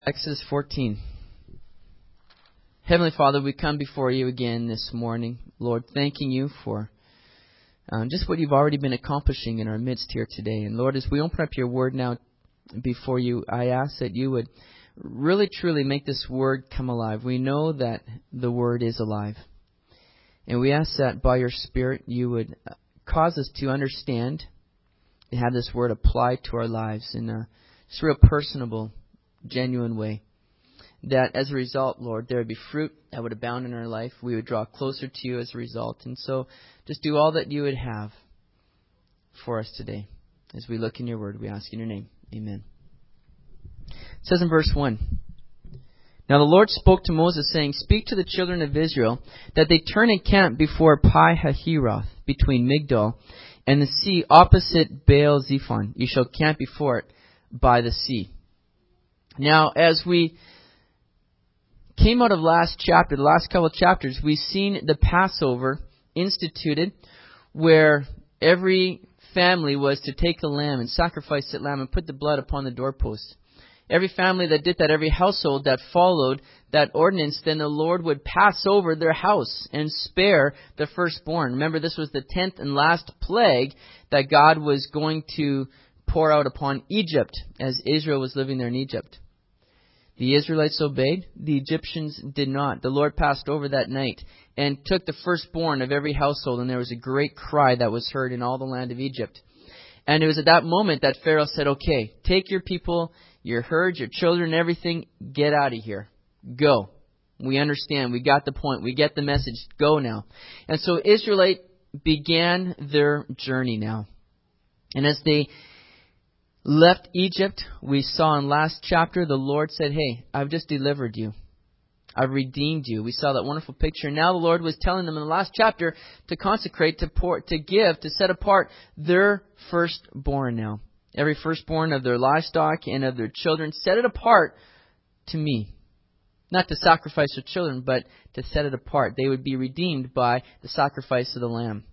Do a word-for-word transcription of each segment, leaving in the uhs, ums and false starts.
Exodus fourteen. Heavenly Father, we come before you again this morning, Lord, thanking you for um, just what you've already been accomplishing in our midst here today. And Lord, as we open up your word now before you, I ask that you would really truly make this word come alive. We know that the word is alive. And we ask that by your Spirit you would cause us to understand and have this word applied to our lives in a just real personable, genuine way. That as a result, Lord, there would be fruit that would abound in our life. We would draw closer to you as a result. And so just do all that you would have for us today. As we look in your word, we ask in your name. Amen. It says in verse one, Now the Lord spoke to Moses, saying, Speak to the children of Israel, that they turn and camp before Pi-hahiroth, between Migdol and the sea opposite Baal-zephon. You shall camp before it by the sea. Now, as we came out of last chapter, the last couple of chapters, we've seen the Passover instituted, where every family was to take a lamb and sacrifice that lamb and put the blood upon the doorpost. Every family that did that, every household that followed that ordinance, then the Lord would pass over their house and spare the firstborn. Remember, this was the tenth and last plague that God was going to pour out upon Egypt as Israel was living there in Egypt. The Israelites obeyed. The Egyptians did not. The Lord passed over that night and took the firstborn of every household, and there was a great cry that was heard in all the land of Egypt. And it was at that moment that Pharaoh said, okay, take your people, your herds, your children, everything, get out of here. Go. We understand. We got the point. We get the message. Go now. And so Israelite began their journey now. And as they left Egypt, we saw in last chapter, the Lord said, hey, I've just delivered you. I've redeemed you. We saw that wonderful picture. Now the Lord was telling them in the last chapter to consecrate, to pour, to give, to set apart their firstborn now. Every firstborn of their livestock and of their children, set it apart to me. Not to sacrifice their children, but to set it apart. They would be redeemed by the sacrifice of the Lamb.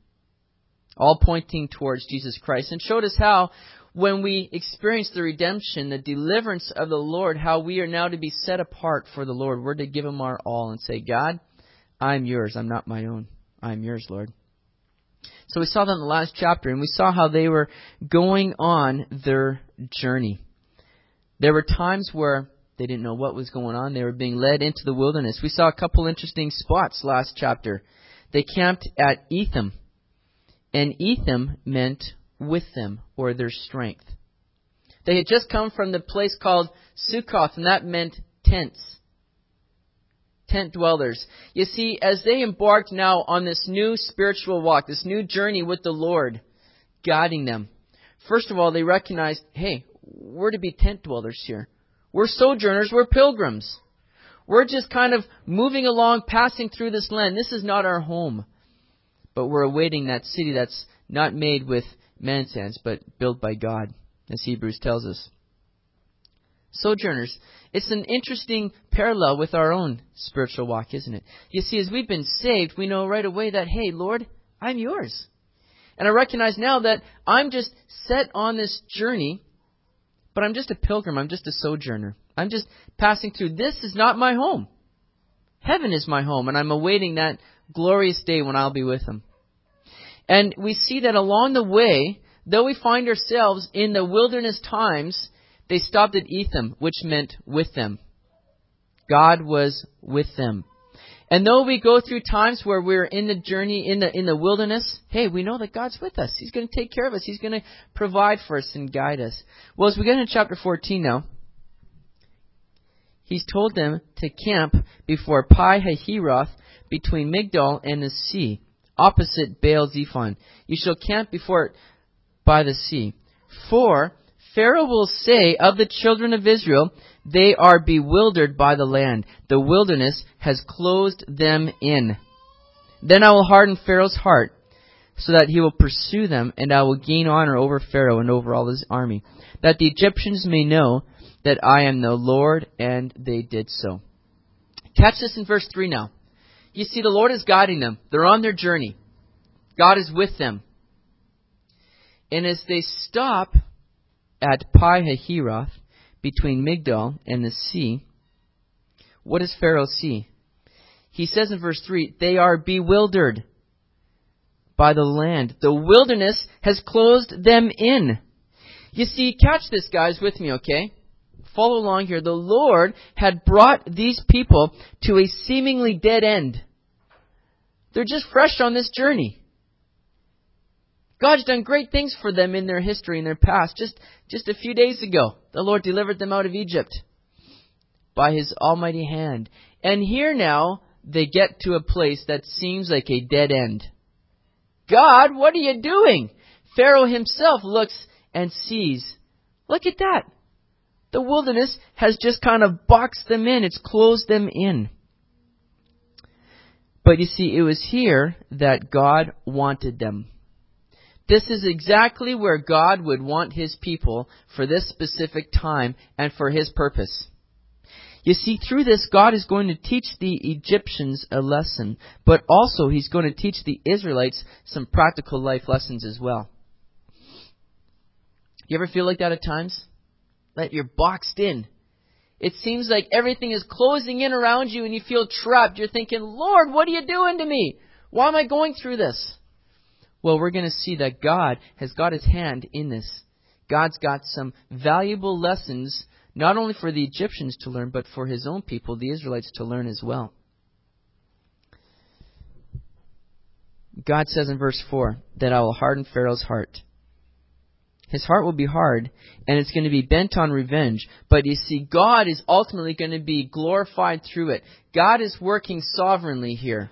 All pointing towards Jesus Christ. And showed us how when we experience the redemption, the deliverance of the Lord, how we are now to be set apart for the Lord. We're to give Him our all and say, God, I'm yours. I'm not my own. I'm yours, Lord. So we saw that in the last chapter, and we saw how they were going on their journey. There were times where they didn't know what was going on. They were being led into the wilderness. We saw a couple interesting spots last chapter. They camped at Etham, and Etham meant with them, or their strength. They had just come from the place called Sukkoth, and that meant tents. Tent dwellers. You see, as they embarked now on this new spiritual walk, this new journey with the Lord, guiding them, first of all, they recognized, hey, we're to be tent dwellers here. We're sojourners, we're pilgrims. We're just kind of moving along, passing through this land. This is not our home. But we're awaiting that city that's not made with man's hands, but built by God, as Hebrews tells us. Sojourners. It's an interesting parallel with our own spiritual walk, isn't it? You see, as we've been saved, we know right away that, hey, Lord, I'm yours. And I recognize now that I'm just set on this journey, but I'm just a pilgrim. I'm just a sojourner. I'm just passing through. This is not my home. Heaven is my home, and I'm awaiting that glorious day when I'll be with Him. And we see that along the way, though we find ourselves in the wilderness times, they stopped at Etham, which meant with them. God was with them. And though we go through times where we're in the journey, in the in the wilderness, hey, we know that God's with us. He's going to take care of us. He's going to provide for us and guide us. Well, as we get into chapter fourteen now, He's told them to camp before Pi-hahiroth, between Migdol and the sea, opposite Baal-zephon. You shall camp before it by the sea. For Pharaoh will say of the children of Israel, they are bewildered by the land. The wilderness has closed them in. Then I will harden Pharaoh's heart, so that he will pursue them, and I will gain honor over Pharaoh and over all his army, that the Egyptians may know that I am the Lord, and they did so. Catch this in verse three now. You see, the Lord is guiding them. They're on their journey. God is with them. And as they stop at Pi-hahiroth, between Migdol and the sea, what does Pharaoh see? He says in verse three, they are bewildered by the land. The wilderness has closed them in. You see, catch this, guys, with me, okay? Follow along here. The Lord had brought these people to a seemingly dead end. They're just fresh on this journey. God's done great things for them in their history, in their past. Just, just a few days ago, the Lord delivered them out of Egypt by His almighty hand. And here now, they get to a place that seems like a dead end. God, what are you doing? Pharaoh himself looks and sees. Look at that. The wilderness has just kind of boxed them in. It's closed them in. But you see, it was here that God wanted them. This is exactly where God would want His people for this specific time and for His purpose. You see, through this, God is going to teach the Egyptians a lesson, but also He's going to teach the Israelites some practical life lessons as well. You ever feel like that at times? That you're boxed in. It seems like everything is closing in around you and you feel trapped. You're thinking, Lord, what are you doing to me? Why am I going through this? Well, we're going to see that God has got His hand in this. God's got some valuable lessons, not only for the Egyptians to learn, but for His own people, the Israelites, to learn as well. God says in verse four that I will harden Pharaoh's heart. His heart will be hard, and it's going to be bent on revenge. But you see, God is ultimately going to be glorified through it. God is working sovereignly here,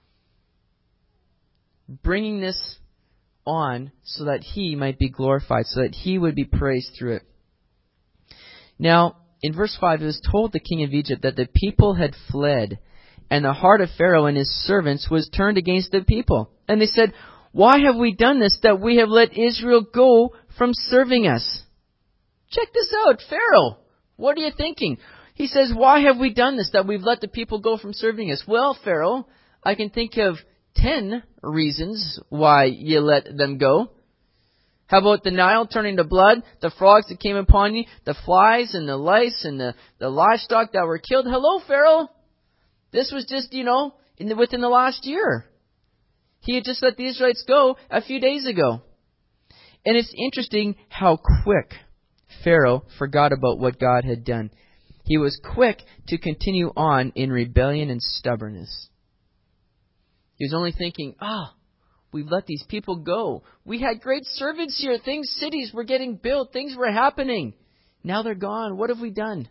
bringing this on so that He might be glorified, so that He would be praised through it. Now, in verse five, it was told the king of Egypt that the people had fled, and the heart of Pharaoh and his servants was turned against the people. And they said, why have we done this, that we have let Israel go from serving us? Check this out, Pharaoh. What are you thinking? He says, why have we done this, that we've let the people go from serving us? Well, Pharaoh, I can think of ten reasons why you let them go. How about the Nile turning to blood, the frogs that came upon you, the flies and the lice and the, the livestock that were killed? Hello, Pharaoh. This was just, you know, in the, within the last year. He had just let the Israelites go a few days ago. And it's interesting how quick Pharaoh forgot about what God had done. He was quick to continue on in rebellion and stubbornness. He was only thinking, ah, oh, we've let these people go. We had great servants here. Things, cities were getting built. Things were happening. Now they're gone. What have we done?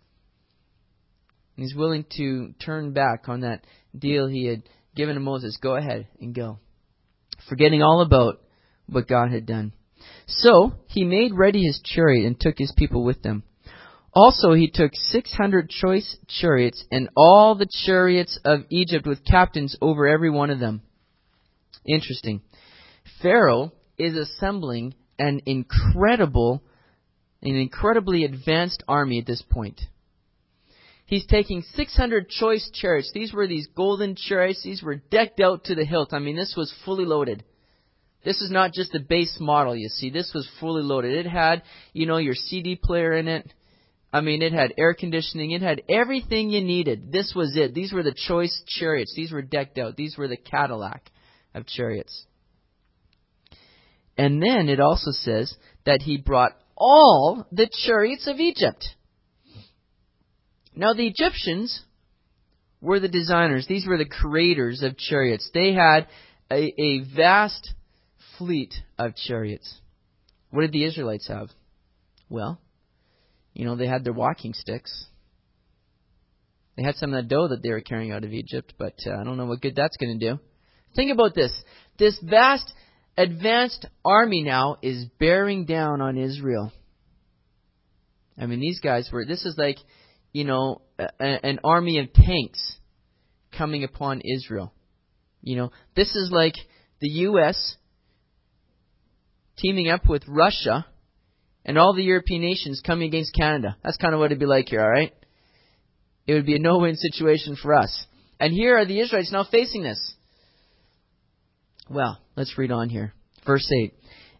And he's willing to turn back on that deal he had given to Moses. Go ahead and go. Forgetting all about what God had done. So he made ready his chariot and took his people with them. Also he took six hundred choice chariots and all the chariots of Egypt with captains over every one of them. Interesting. Pharaoh is assembling an incredible, an incredibly advanced army at this point. He's taking six hundred choice chariots. These were these golden chariots. These were decked out to the hilt. I mean, this was fully loaded. This is not just a base model, you see. This was fully loaded. It had, you know, your C D player in it. I mean, it had air conditioning. It had everything you needed. This was it. These were the choice chariots. These were decked out. These were the Cadillac of chariots. And then it also says that he brought all the chariots of Egypt. Now, the Egyptians were the designers. These were the creators of chariots. They had a, a vast fleet of chariots. What did the Israelites have? Well, you know, they had their walking sticks. They had some of the dough that they were carrying out of Egypt, but uh, I don't know what good that's going to do. Think about this. This vast, advanced army now is bearing down on Israel. I mean, these guys were, this is like, you know, a, an army of tanks coming upon Israel. You know, this is like the U S teaming up with Russia and all the European nations coming against Canada. That's kind of what it'd be like here, all right? It would be a no-win situation for us. And here are the Israelites now facing this. Well, let's read on here. Verse eight.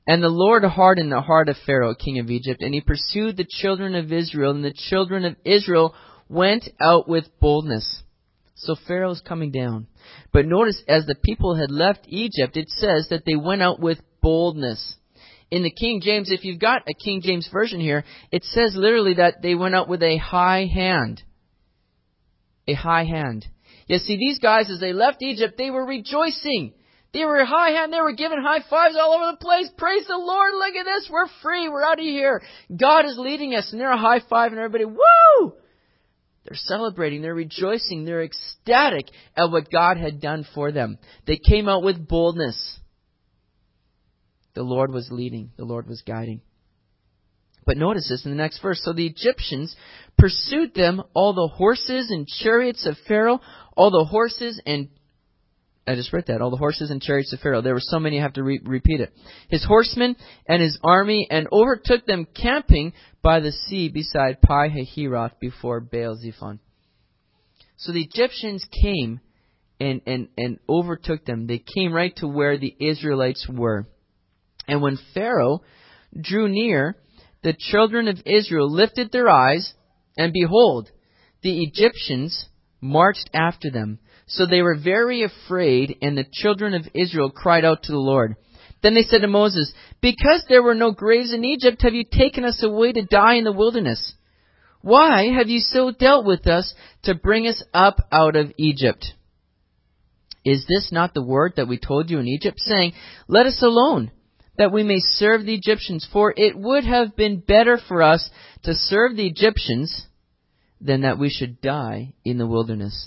And the Lord hardened the heart of Pharaoh, king of Egypt, and he pursued the children of Israel, and the children of Israel went out with boldness. So Pharaoh's coming down. But notice, as the people had left Egypt, it says that they went out with boldness. In the King James, if you've got a King James version here, it says literally that they went out with a high hand. A high hand. You see, these guys, as they left Egypt, they were rejoicing. They were high hand. They were giving high fives all over the place. Praise the Lord. Look at this. We're free. We're out of here. God is leading us. And they're high five and everybody, woo! They're celebrating. They're rejoicing. They're ecstatic at what God had done for them. They came out with boldness. The Lord was leading. The Lord was guiding. But notice this in the next verse. So the Egyptians pursued them, all the horses and chariots of Pharaoh, all the horses and I just read that. All the horses and chariots of Pharaoh. There were so many, I have to re- repeat it. His horsemen and his army, and overtook them camping by the sea beside Pi-hahiroth before Baal-zephon. So the Egyptians came and, and, and overtook them. They came right to where the Israelites were. And when Pharaoh drew near, the children of Israel lifted their eyes, and behold, the Egyptians marched after them. So they were very afraid, and the children of Israel cried out to the Lord. Then they said to Moses, because there were no graves in Egypt, have you taken us away to die in the wilderness? Why have you so dealt with us to bring us up out of Egypt? Is this not the word that we told you in Egypt, saying, let us alone, that we may serve the Egyptians? For it would have been better for us to serve the Egyptians than that we should die in the wilderness.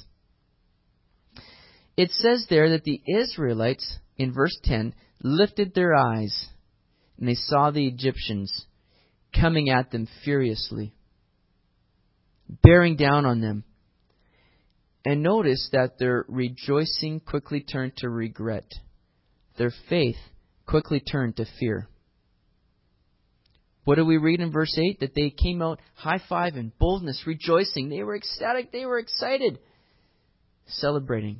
It says there that the Israelites, in verse ten, lifted their eyes, and they saw the Egyptians coming at them furiously, bearing down on them. And notice that their rejoicing quickly turned to regret. Their faith quickly turned to fear. What do we read in verse eight? That they came out high-fiving, boldness, rejoicing. They were ecstatic. They were excited, celebrating.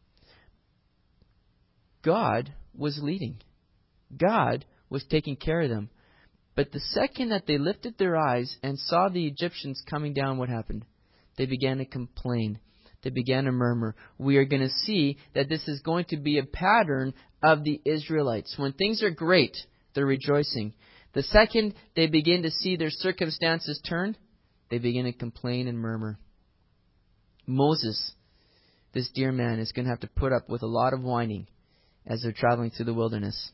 God was leading. God was taking care of them. But the second that they lifted their eyes and saw the Egyptians coming down, what happened? They began to complain. They began to murmur. We are going to see that this is going to be a pattern of the Israelites. When things are great, they're rejoicing. The second they begin to see their circumstances turn, they begin to complain and murmur. Moses, this dear man, is going to have to put up with a lot of whining as they're traveling through the wilderness.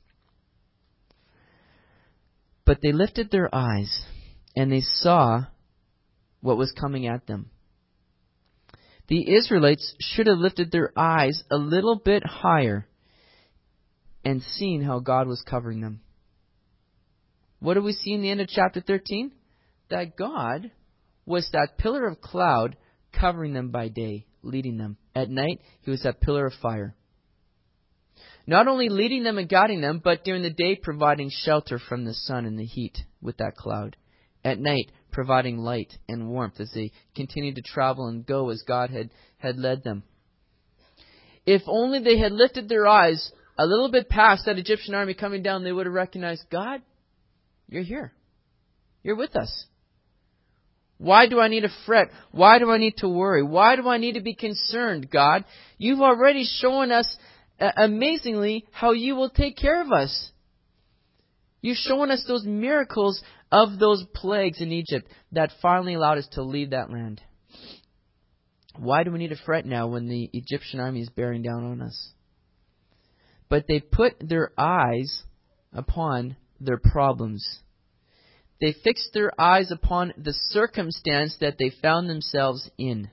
But they lifted their eyes, and they saw what was coming at them. The Israelites should have lifted their eyes a little bit higher and seen how God was covering them. What do we see in the end of chapter thirteen? That God was that pillar of cloud covering them by day, leading them. At night, He was that pillar of fire. Not only leading them and guiding them, but during the day providing shelter from the sun and the heat with that cloud. At night, providing light and warmth as they continued to travel and go as God had, had led them. If only they had lifted their eyes a little bit past that Egyptian army coming down, they would have recognized, God, you're here. You're with us. Why do I need to fret? Why do I need to worry? Why do I need to be concerned, God? You've already shown us uh, amazingly how you will take care of us. You've shown us those miracles of those plagues in Egypt that finally allowed us to leave that land. Why do we need to fret now when the Egyptian army is bearing down on us? But they put their eyes upon their problems. They fixed their eyes upon the circumstance that they found themselves in.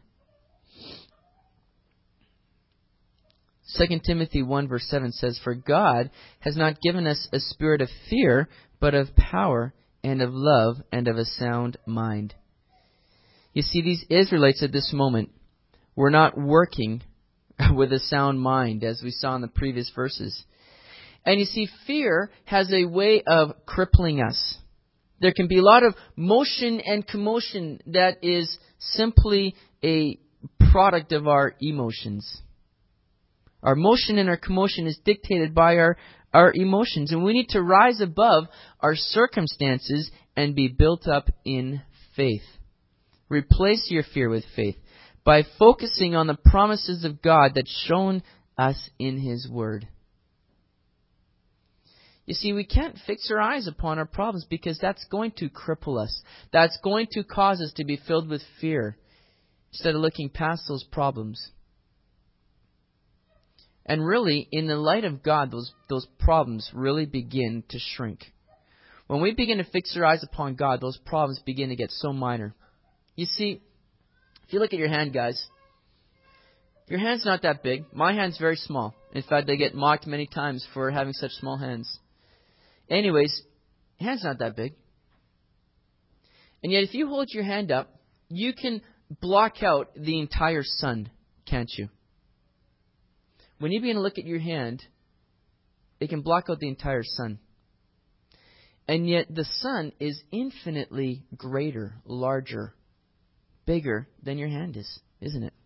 Second Timothy one verse seven says, for God has not given us a spirit of fear, but of power and of love and of a sound mind. You see, these Israelites at this moment were not working with a sound mind, as we saw in the previous verses. And you see, fear has a way of crippling us. There can be a lot of motion and commotion that is simply a product of our emotions. Our motion and our commotion is dictated by our, our emotions. And we need to rise above our circumstances and be built up in faith. Replace your fear with faith by focusing on the promises of God that's shown us in His Word. You see, we can't fix our eyes upon our problems because that's going to cripple us. That's going to cause us to be filled with fear instead of looking past those problems. And really, in the light of God, those, those problems really begin to shrink. When we begin to fix our eyes upon God, those problems begin to get so minor. You see, if you look at your hand, guys, your hand's not that big. My hand's very small. In fact, I get mocked many times for having such small hands. Anyways, hand's not that big. And yet, if you hold your hand up, you can block out the entire sun, can't you? When you begin to look at your hand, it can block out the entire sun. And yet the sun is infinitely greater, larger, bigger than your hand is, isn't it?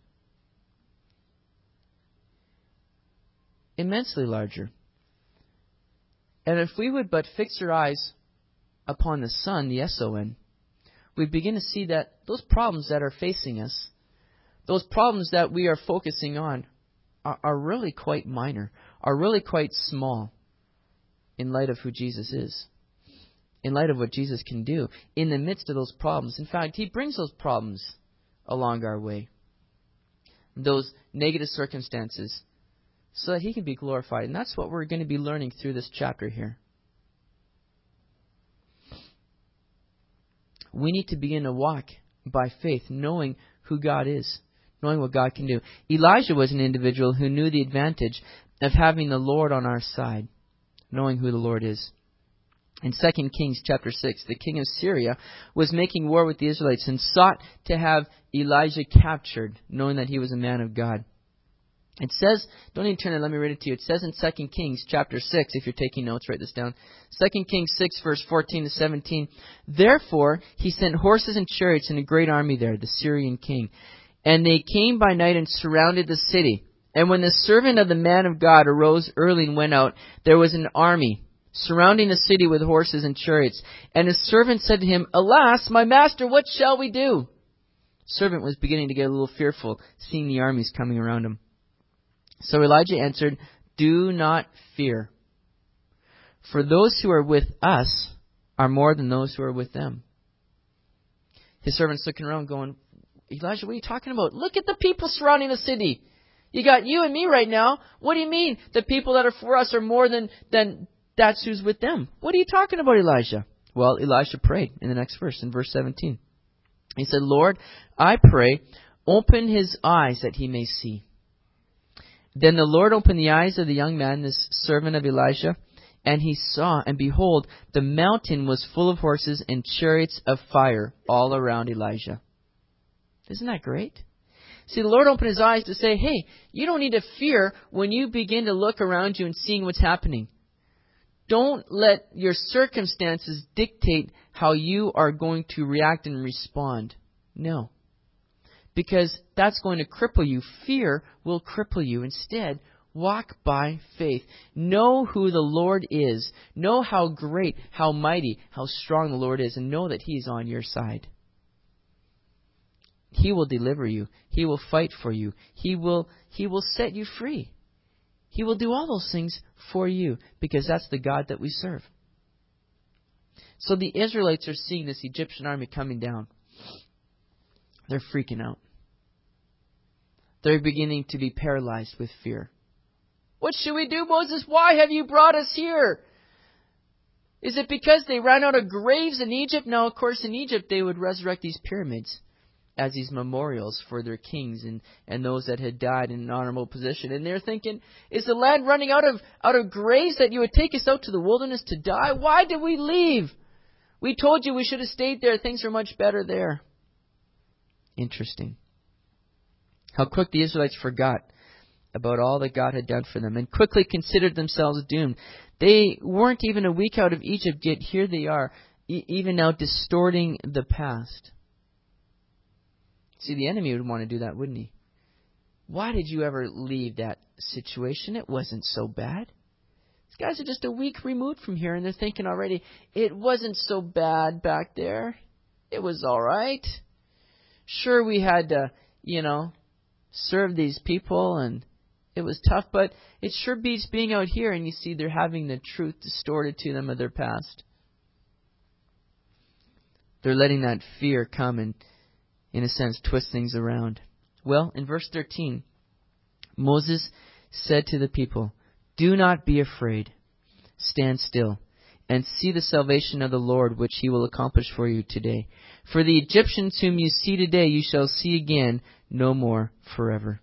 Immensely larger. And if we would but fix our eyes upon the sun, the S O N, we begin to see that those problems that are facing us, those problems that we are focusing on, are, are really quite minor, are really quite small in light of who Jesus is, in light of what Jesus can do in the midst of those problems. In fact, He brings those problems along our way, those negative circumstances, so that He can be glorified. And that's what we're going to be learning through this chapter here. We need to begin to walk by faith, knowing who God is, knowing what God can do. Elijah was an individual who knew the advantage of having the Lord on our side, knowing who the Lord is. In Second Kings chapter six, the king of Syria was making war with the Israelites and sought to have Elijah captured, knowing that he was a man of God. It says, don't need to turn it, let me read it to you. It says in Second Kings chapter six, if you're taking notes, write this down. Second Kings six, verse fourteen to seventeen. Therefore, he sent horses and chariots and a great army there, the Syrian king. And they came by night and surrounded the city. And when the servant of the man of God arose early and went out, there was an army surrounding the city with horses and chariots. And his servant said to him, Alas, my master, what shall we do? The servant was beginning to get a little fearful, seeing the armies coming around him. So Elijah answered, Do not fear, for those who are with us are more than those who are with them. His servant's looking around going, Elijah, what are you talking about? Look at the people surrounding the city. You got you and me right now. What do you mean the people that are for us are more than, than that's who's with them? What are you talking about, Elijah? Well, Elisha prayed in the next verse, in verse seventeen. He said, Lord, I pray, open his eyes that he may see. Then the Lord opened the eyes of the young man, this servant of Elijah, and he saw, and behold, the mountain was full of horses and chariots of fire all around Elijah. Isn't that great? See, the Lord opened his eyes to say, hey, you don't need to fear when you begin to look around you and seeing what's happening. Don't let your circumstances dictate how you are going to react and respond. No. Because that's going to cripple you. Fear will cripple you. Instead, walk by faith. Know who the Lord is. Know how great, how mighty, how strong the Lord is. And know that He's on your side. He will deliver you. He will fight for you. He will, He will set you free. He will do all those things for you. Because that's the God that we serve. So the Israelites are seeing this Egyptian army coming down. They're freaking out. They're beginning to be paralyzed with fear. What should we do, Moses? Why have you brought us here? Is it because they ran out of graves in Egypt? No, of course, in Egypt they would resurrect these pyramids as these memorials for their kings and, and those that had died in an honorable position. And they're thinking, is the land running out of, out of graves that you would take us out to the wilderness to die? Why did we leave? We told you we should have stayed there. Things are much better there. Interesting. How quick the Israelites forgot about all that God had done for them and quickly considered themselves doomed. They weren't even a week out of Egypt, yet here they are, e- even now distorting the past. See, the enemy would want to do that, wouldn't he? why did you ever leave that situation? It wasn't so bad. These guys are just a week removed from here, and they're thinking already, it wasn't so bad back there. It was all right. Sure, we had to, you know, serve these people, and it was tough, but it sure beats being out here, and you see they're having the truth distorted to them of their past. They're letting that fear come and, in a sense, twist things around. Well, in verse thirteen, Moses said to the people, "Do not be afraid. Stand still and see the salvation of the Lord, which he will accomplish for you today. For the Egyptians whom you see today, you shall see again no more forever."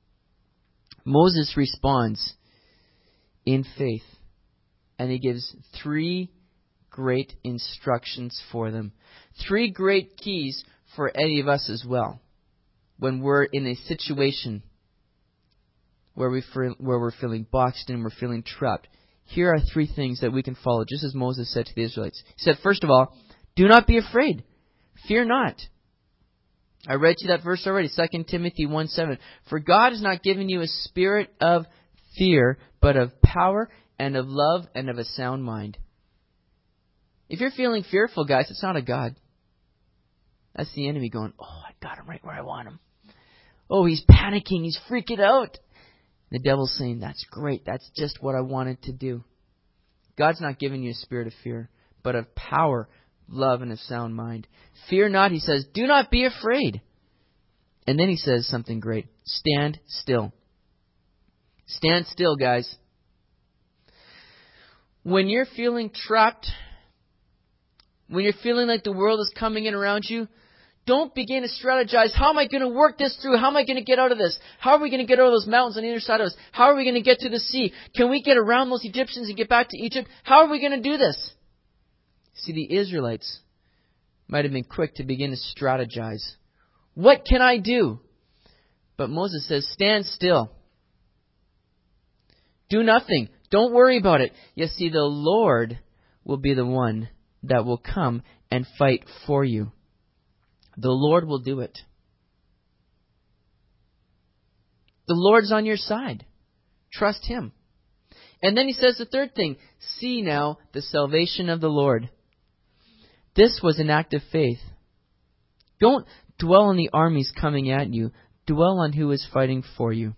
Moses responds in faith, and he gives three great instructions for them. Three great keys for any of us as well. When we're in a situation where, we feel, where we're feeling boxed in, we're feeling trapped, here are three things that we can follow, just as Moses said to the Israelites. He said, first of all, do not be afraid. Fear not. I read you that verse already, Second Timothy one seven. For God has not given you a spirit of fear, but of power and of love and of a sound mind. If you're feeling fearful, guys, it's not of God. That's the enemy going, oh, I got him right where I want him. Oh, he's panicking. He's freaking out. The devil's saying, that's great. That's just what I wanted to do. God's not giving you a spirit of fear, but of power, love, and a sound mind. Fear not, he says, do not be afraid. And then he says something great. Stand still. Stand still, guys. When you're feeling trapped, when you're feeling like the world is coming in around you, don't begin to strategize. How am I going to work this through? How am I going to get out of this? How are we going to get out of those mountains on either side of us? How are we going to get to the sea? Can we get around those Egyptians and get back to Egypt? How are we going to do this? See, the Israelites might have been quick to begin to strategize. What can I do? But Moses says, stand still. Do nothing. Don't worry about it. You see, the Lord will be the one that will come and fight for you. The Lord will do it. The Lord's on your side. Trust Him. And then he says the third thing, see now the salvation of the Lord. This was an act of faith. Don't dwell on the armies coming at you. Dwell on who is fighting for you.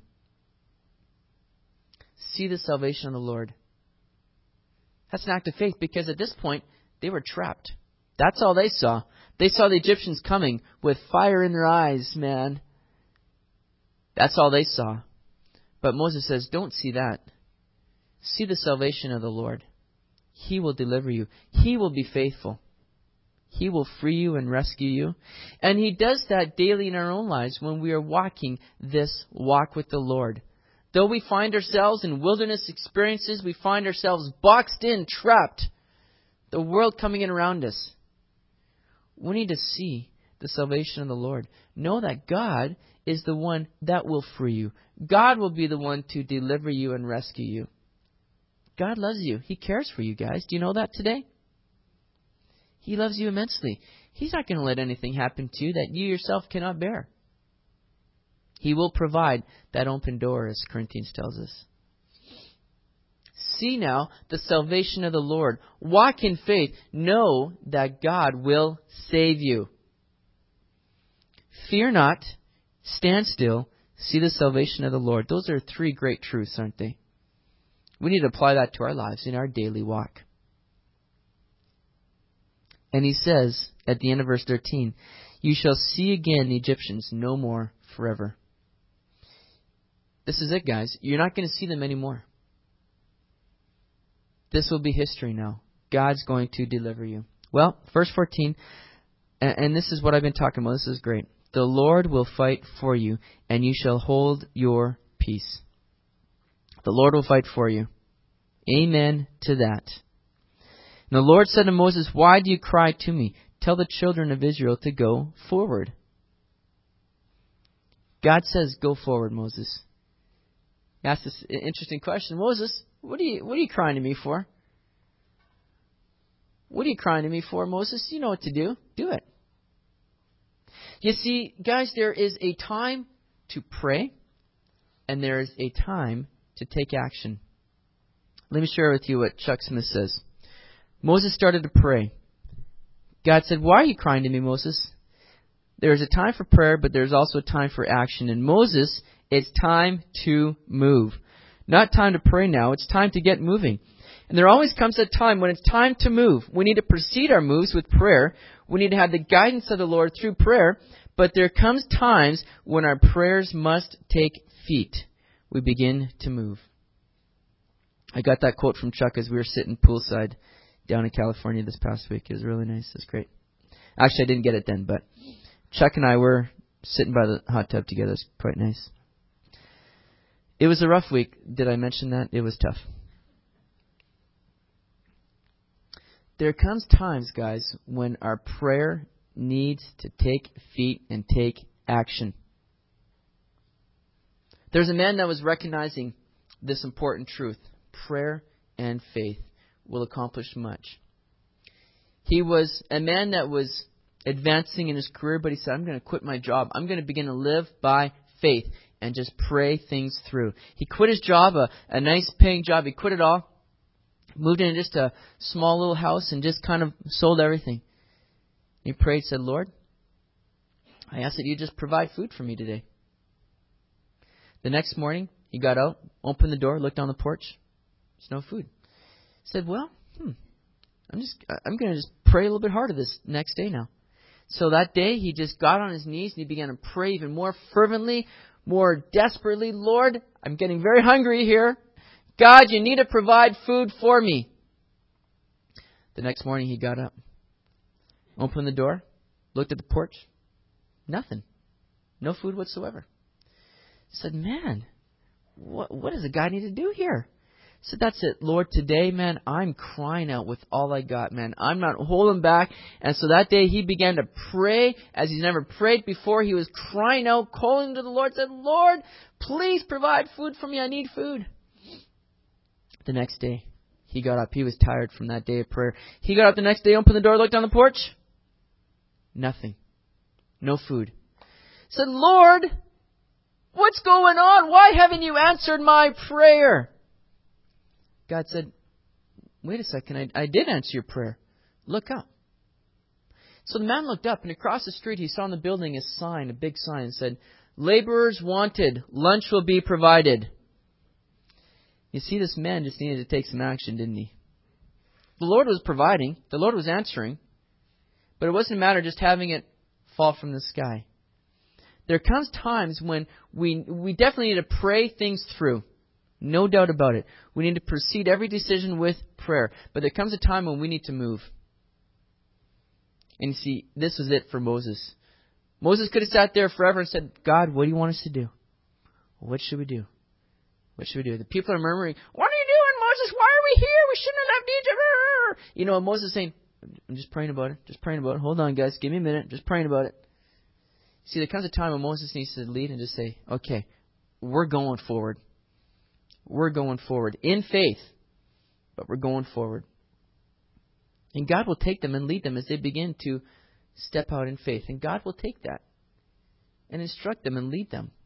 See the salvation of the Lord. That's an act of faith because at this point, they were trapped. That's all they saw. They saw the Egyptians coming with fire in their eyes, man. That's all they saw. But Moses says, don't see that. See the salvation of the Lord. He will deliver you. He will be faithful. He will free you and rescue you. And He does that daily in our own lives when we are walking this walk with the Lord. Though we find ourselves in wilderness experiences, we find ourselves boxed in, trapped, the world coming in around us. We need to see the salvation of the Lord. Know that God is the one that will free you. God will be the one to deliver you and rescue you. God loves you. He cares for you, guys. Do you know that today? He loves you immensely. He's not going to let anything happen to you that you yourself cannot bear. He will provide that open door, as Corinthians tells us. See now the salvation of the Lord. Walk in faith. Know that God will save you. Fear not. Stand still. See the salvation of the Lord. Those are three great truths, aren't they? We need to apply that to our lives in our daily walk. And he says at the end of verse thirteen, you shall see again the Egyptians no more forever. This is it, guys. You're not going to see them anymore. This will be history now. God's going to deliver you. Well, verse fourteen, and, and this is what I've been talking about. This is great. The Lord will fight for you, and you shall hold your peace. The Lord will fight for you. Amen to that. And the Lord said to Moses, why do you cry to me? Tell the children of Israel to go forward. God says, go forward, Moses. He asked this interesting question. Moses, what are you, what are you crying to me for? What are you crying to me for, Moses? You know what to do. Do it. You see, guys, there is a time to pray, and there is a time to take action. Let me share with you what Chuck Smith says. Moses started to pray. God said, "Why are you crying to me, Moses? There is a time for prayer, but there's also a time for action. And Moses, it's time to move. Not time to pray now. It's time to get moving." And there always comes a time when it's time to move. We need to precede our moves with prayer. We need to have the guidance of the Lord through prayer. But there comes times when our prayers must take feet. We begin to move. I got that quote from Chuck as we were sitting poolside down in California this past week. It was really nice. It was great. Actually, I didn't get it then, but Chuck and I were sitting by the hot tub together. It was quite nice. It was a rough week. Did I mention that? It was tough. There comes times, guys, when our prayer needs to take feet and take action. There's a man that was recognizing this important truth. Prayer and faith will accomplish much. He was a man that was advancing in his career, but he said, "I'm going to quit my job. I'm going to begin to live by faith and just pray things through." He quit his job, a, a nice paying job. He quit it all, moved into just a small little house and just kind of sold everything. He prayed, said, "Lord, I ask that you just provide food for me today." The next morning, he got out, opened the door, looked on the porch. There's no food. He said, "Well, hmm, I'm just, I'm going to just pray a little bit harder this next day now." So that day, he just got on his knees and he began to pray even more fervently, more desperately. "Lord, I'm getting very hungry here. God, you need to provide food for me." The next morning, he got up, opened the door, looked at the porch. Nothing. No food whatsoever. He said, "Man, what, what does a guy need to do here?" So that's it. "Lord, today, man, I'm crying out with all I got, man. I'm not holding back." And so that day he began to pray as he's never prayed before. He was crying out, calling to the Lord, said, "Lord, please provide food for me. I need food." The next day he got up. He was tired from that day of prayer. He got up the next day, opened the door, looked on the porch. Nothing. No food. He said, "Lord, what's going on? Why haven't you answered my prayer?" God said, "Wait a second, I, I did answer your prayer. Look up." So the man looked up, and across the street he saw in the building a sign, a big sign, that said, "Laborers wanted. Lunch will be provided." You see, this man just needed to take some action, didn't he? The Lord was providing. The Lord was answering. But it wasn't a matter of just having it fall from the sky. There comes times when we we definitely need to pray things through. No doubt about it. We need to precede every decision with prayer. But there comes a time when we need to move. And you see, this was it for Moses. Moses could have sat there forever and said, "God, what do you want us to do? What should we do? What should we do?" The people are murmuring, "What are you doing, Moses? Why are we here? We shouldn't have left Egypt." You know, and Moses is saying, "I'm just praying about it. Just praying about it. Hold on, guys. Give me a minute. Just praying about it." See, there comes a time when Moses needs to lead and just say, "Okay, we're going forward. We're going forward in faith, but we're going forward." And God will take them and lead them as they begin to step out in faith. And God will take that and instruct them and lead them.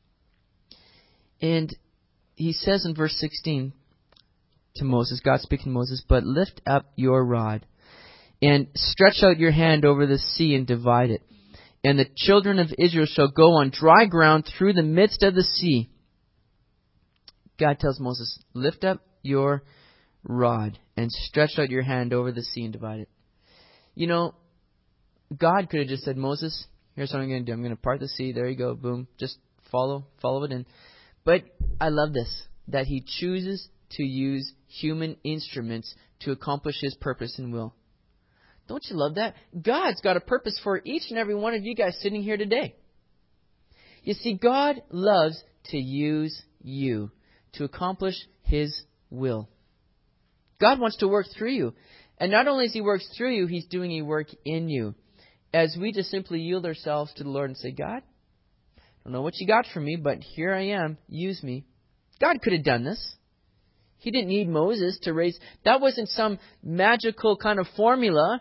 And he says in verse sixteen to Moses, God speaking to Moses, "But lift up your rod and stretch out your hand over the sea and divide it. And the children of Israel shall go on dry ground through the midst of the sea." God tells Moses, "Lift up your rod and stretch out your hand over the sea and divide it." You know, God could have just said, "Moses, here's what I'm going to do. I'm going to part the sea. There you go. Boom. Just follow, follow it in." But I love this, that he chooses to use human instruments to accomplish his purpose and will. Don't you love that? God's got a purpose for each and every one of you guys sitting here today. You see, God loves to use you to accomplish his will. God wants to work through you. And not only as he works through you, he's doing a work in you. As we just simply yield ourselves to the Lord and say, "God, I don't know what you got for me, but here I am. Use me." God could have done this. He didn't need Moses to raise. That wasn't some magical kind of formula.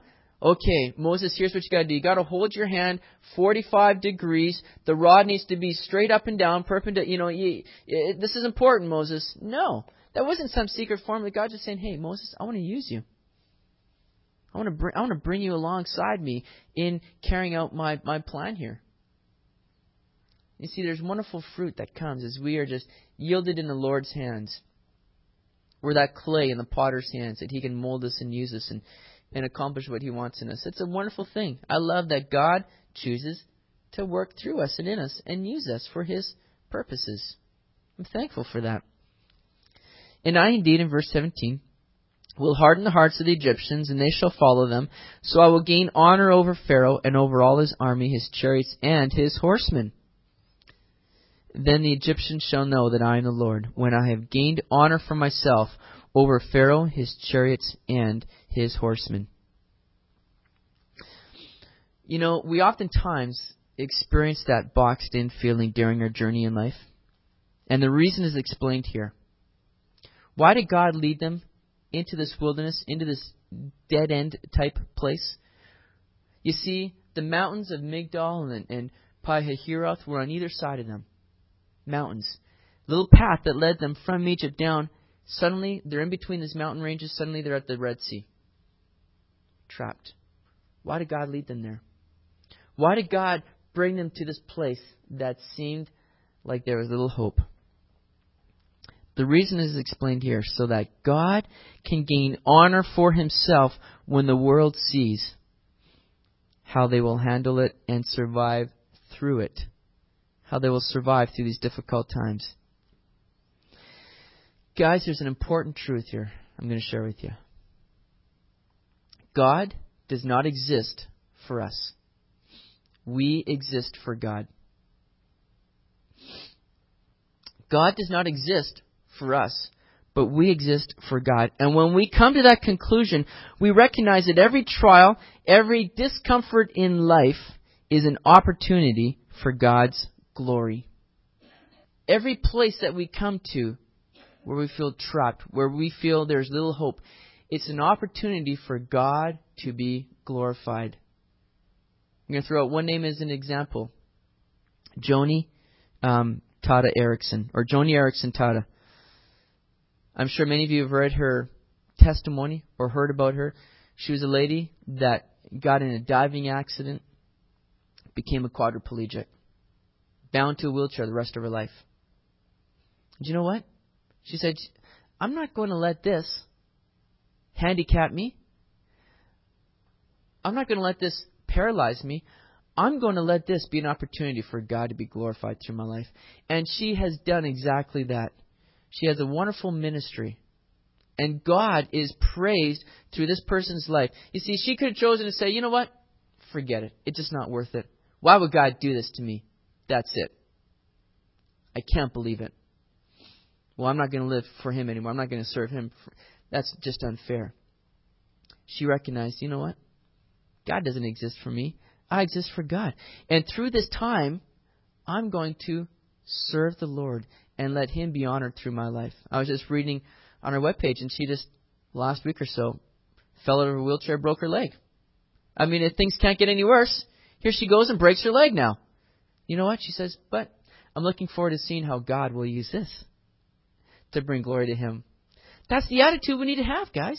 Okay, Moses, here's what you got to do. You got to hold your hand forty-five degrees. The rod needs to be straight up and down, perpendicular. You know, you, it, this is important, Moses. No, that wasn't some secret formula. God just saying, hey, Moses, I want to use you. I want to bring, I want to bring you alongside me in carrying out my, my plan here. You see, there's wonderful fruit that comes as we are just yielded in the Lord's hands. We're that clay in the potter's hands that He can mold us and use us and, and accomplish what He wants in us. It's a wonderful thing. I love that God chooses to work through us and in us and use us for His purposes. I'm thankful for that. And I indeed, in verse seventeen, will harden the hearts of the Egyptians, and they shall follow them. So I will gain honor over Pharaoh and over all his army, his chariots, and his horsemen. Then the Egyptians shall know that I am the Lord, when I have gained honor for myself over Pharaoh, his chariots, and his horsemen. You know, we oftentimes experience that boxed-in feeling during our journey in life. And the reason is explained here. Why did God lead them into this wilderness, into this dead-end type place? You see, the mountains of Migdol and, and Pi-hahiroth were on either side of them. Mountains. Little path that led them from Egypt down. Suddenly, they're in between these mountain ranges. Suddenly, they're at the Red Sea. Trapped. Why did God lead them there? Why did God bring them to this place that seemed like there was little hope? The reason is explained here, so that God can gain honor for Himself when the world sees how they will handle it and survive through it. How they will survive through these difficult times. Guys, there's an important truth here I'm going to share with you. God does not exist for us. We exist for God. God does not exist for us, but we exist for God. And when we come to that conclusion, we recognize that every trial, every discomfort in life is an opportunity for God's glory. Every place that we come to where we feel trapped, where we feel there's little hope, it's an opportunity for God to be glorified. I'm going to throw out one name as an example. Joni um, Tada Erickson, or Joni Erickson Tada. I'm sure many of you have read her testimony or heard about her. She was a lady that got in a diving accident, became a quadriplegic, bound to a wheelchair the rest of her life. Do you know what? She said, I'm not going to let this handicap me. I'm not going to let this paralyze me. I'm going to let this be an opportunity for God to be glorified through my life. And she has done exactly that. She has a wonderful ministry. And God is praised through this person's life. You see, she could have chosen to say, you know what? Forget it. It's just not worth it. Why would God do this to me? That's it. I can't believe it. Well, I'm not going to live for Him anymore. I'm not going to serve Him. That's just unfair. She recognized, you know what? God doesn't exist for me. I exist for God. And through this time, I'm going to serve the Lord and let Him be honored through my life. I was just reading on her webpage, and she just, last week or so, fell out of her wheelchair, broke her leg. I mean, if things can't get any worse, here she goes and breaks her leg now. You know what? She says, but I'm looking forward to seeing how God will use this to bring glory to Him. That's the attitude we need to have, guys.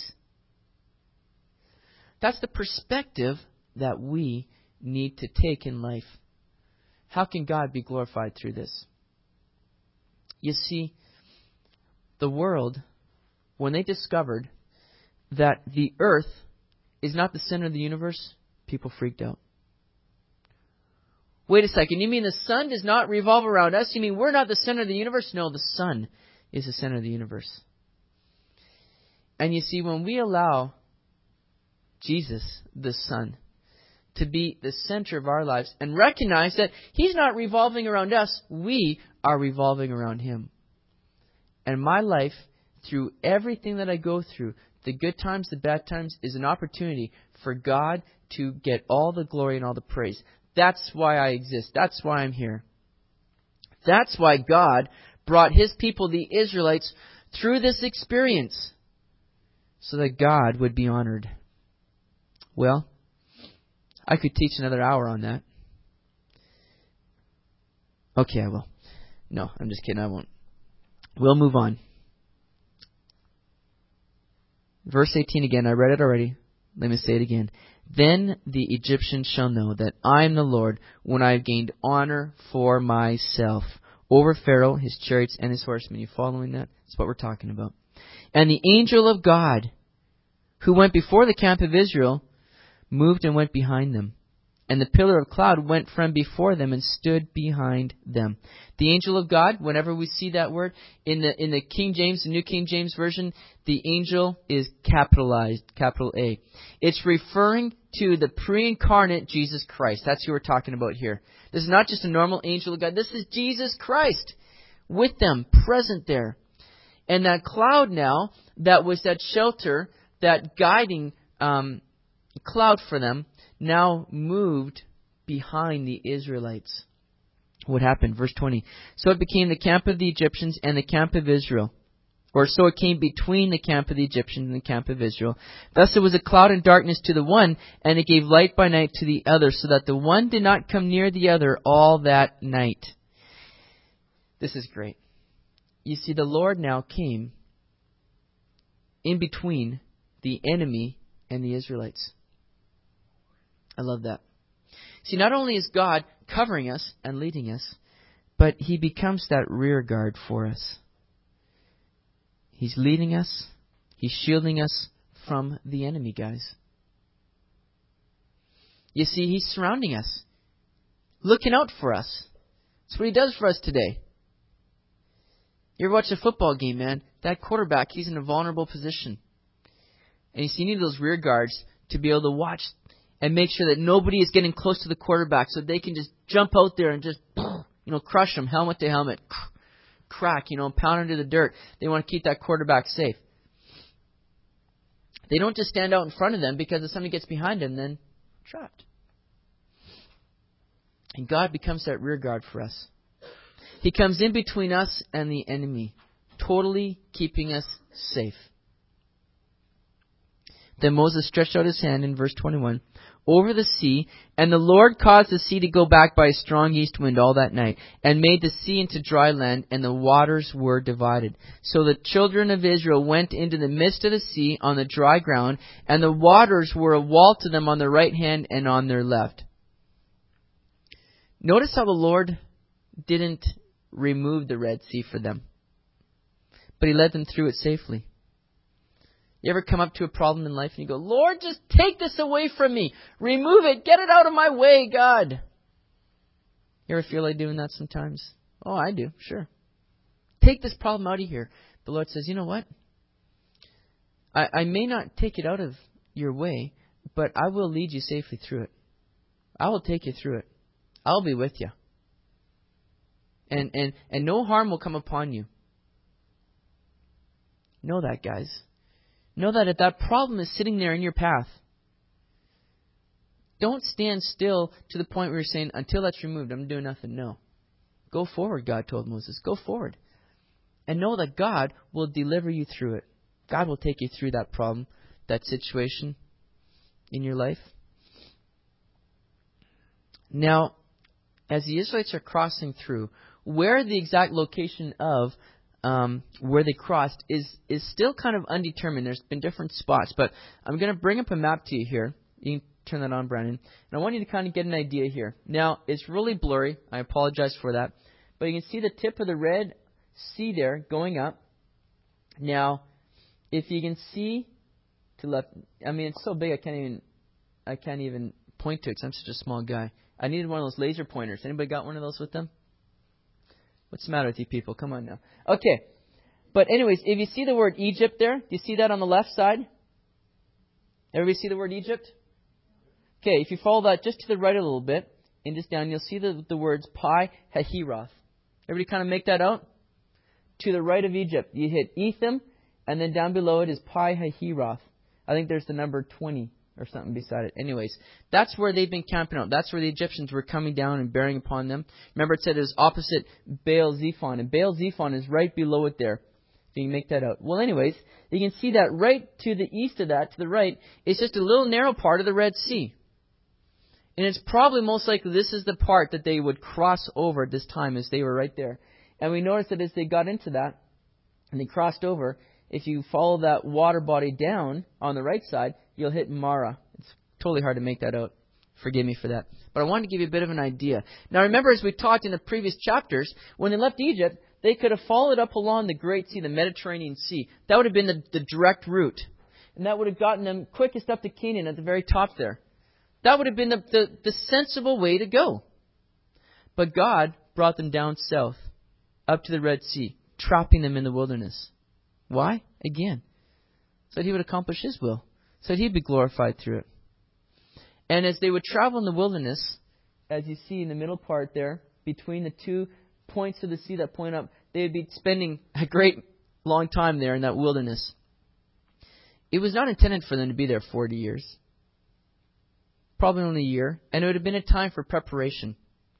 That's the perspective that we need to take in life. How can God be glorified through this? You see, the world, when they discovered that the earth is not the center of the universe, people freaked out. Wait a second, you mean the sun does not revolve around us? You mean we're not the center of the universe? No, the sun is the center of the universe. And you see, when we allow Jesus, the Son, to be the center of our lives and recognize that He's not revolving around us, we are revolving around Him. And my life, through everything that I go through, the good times, the bad times, is an opportunity for God to get all the glory and all the praise. That's why I exist. That's why I'm here. That's why God brought His people, the Israelites, through this experience, so that God would be honored. Well, I could teach another hour on that. Okay, I will. No, I'm just kidding. I won't. We'll move on. Verse eighteen again. I read it already. Let me say it again. Then the Egyptians shall know that I am the Lord when I have gained honor for myself over Pharaoh, his chariots, and his horsemen. You following that? That's what we're talking about. And the angel of God, who went before the camp of Israel, moved and went behind them. And the pillar of cloud went from before them and stood behind them. The angel of God, whenever we see that word, in the in the King James, the New King James Version, the angel is capitalized, capital A. It's referring to the pre-incarnate Jesus Christ. That's who we're talking about here. This is not just a normal angel of God. This is Jesus Christ with them, present there. And that cloud now, that was that shelter, that guiding um, cloud for them, now moved behind the Israelites. What happened? Verse twenty. So it became the camp of the Egyptians and the camp of Israel. Or so it came between the camp of the Egyptians and the camp of Israel. Thus it was a cloud and darkness to the one, and it gave light by night to the other, so that the one did not come near the other all that night. This is great. You see, the Lord now came in between the enemy and the Israelites. I love that. See, not only is God covering us and leading us, but He becomes that rear guard for us. He's leading us. He's shielding us from the enemy, guys. You see, He's surrounding us, looking out for us. That's what He does for us today. You ever watch a football game, man? That quarterback, he's in a vulnerable position. And you see, you need those rear guards to be able to watch and make sure that nobody is getting close to the quarterback so they can just jump out there and just, you know, crush them, helmet to helmet, crack, you know, and pound into the dirt. They want to keep that quarterback safe. They don't just stand out in front of them, because if somebody gets behind them, then trapped. And God becomes that rear guard for us. He comes in between us and the enemy, totally keeping us safe. Then Moses stretched out his hand in verse twenty-one over the sea, and the Lord caused the sea to go back by a strong east wind all that night, and made the sea into dry land, and the waters were divided. So the children of Israel went into the midst of the sea on the dry ground, and the waters were a wall to them on their right hand and on their left. Notice how the Lord didn't remove the Red Sea for them, but He led them through it safely. You ever come up to a problem in life and you go, Lord, just take this away from me. Remove it. Get it out of my way, God. You ever feel like doing that sometimes? Oh, I do. Sure. Take this problem out of here. The Lord says, you know what? I, I may not take it out of your way, but I will lead you safely through it. I will take you through it. I'll be with you. And, and, and no harm will come upon you. Know that, guys. Know that if that problem is sitting there in your path, don't stand still to the point where you're saying, until that's removed, I'm doing nothing. No. Go forward, God told Moses. Go forward. And know that God will deliver you through it. God will take you through that problem, that situation in your life. Now, as the Israelites are crossing through, where the exact location of Um, where they crossed is is still kind of undetermined. There's been different spots, but I'm going to bring up a map to you here. You can turn that on, Brandon. And I want you to kind of get an idea here. Now, it's really blurry. I apologize for that. But you can see the tip of the Red Sea there going up. Now, if you can see to left, I mean, it's so big I can't even I can't even point to it because I'm such a small guy. I needed one of those laser pointers. Anybody got one of those with them? What's the matter with you people? Come on now. Okay. But anyways, if you see the word Egypt there, do you see that on the left side? Everybody see the word Egypt? Okay, if you follow that just to the right a little bit, and just down, you'll see the, the words Pi Hahiroth. Everybody kind of make that out? To the right of Egypt, you hit Etham, and then down below it is Pi Hahiroth. I think there's the number twenty or something beside it. Anyways, that's where they've been camping out. That's where the Egyptians were coming down and bearing upon them. Remember, it said it was opposite Baal Zephon, and Baal Zephon is right below it there. So you can make that out. Well, anyways, you can see that right to the east of that, to the right, is just a little narrow part of the Red Sea. And it's probably most likely this is the part that they would cross over at this time as they were right there. And we noticed that as they got into that and they crossed over, if you follow that water body down on the right side, you'll hit Mara. It's totally hard to make that out. Forgive me for that. But I wanted to give you a bit of an idea. Now remember, as we talked in the previous chapters, when they left Egypt, they could have followed up along the Great Sea, the Mediterranean Sea. That would have been the, the direct route. And that would have gotten them quickest up to Canaan at the very top there. That would have been the, the, the sensible way to go. But God brought them down south, up to the Red Sea, trapping them in the wilderness. Why? Again, so that He would accomplish His will, so that He'd be glorified through it. And as they would travel in the wilderness, as you see in the middle part there, between the two points of the sea that point up, they would be spending a great long time there in that wilderness. It was not intended for them to be there forty years. Probably only a year. And it would have been a time for preparation.